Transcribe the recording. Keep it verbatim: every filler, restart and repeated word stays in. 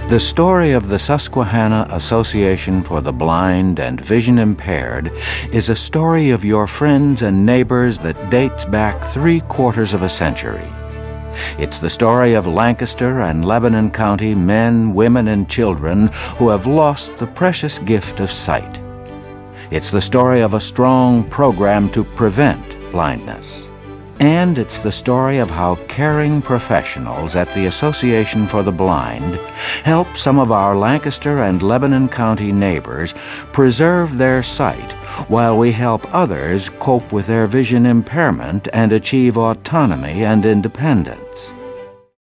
The story of the Susquehanna Association for the Blind and Vision Impaired is a story of your friends and neighbors that dates back three quarters of a century. It's the story of Lancaster and Lebanon County men, women, and children who have lost the precious gift of sight. It's the story of a strong program to prevent blindness. And it's the story of how caring professionals at the Association for the Blind help some of our Lancaster and Lebanon County neighbors preserve their sight while we help others cope with their vision impairment and achieve autonomy and independence.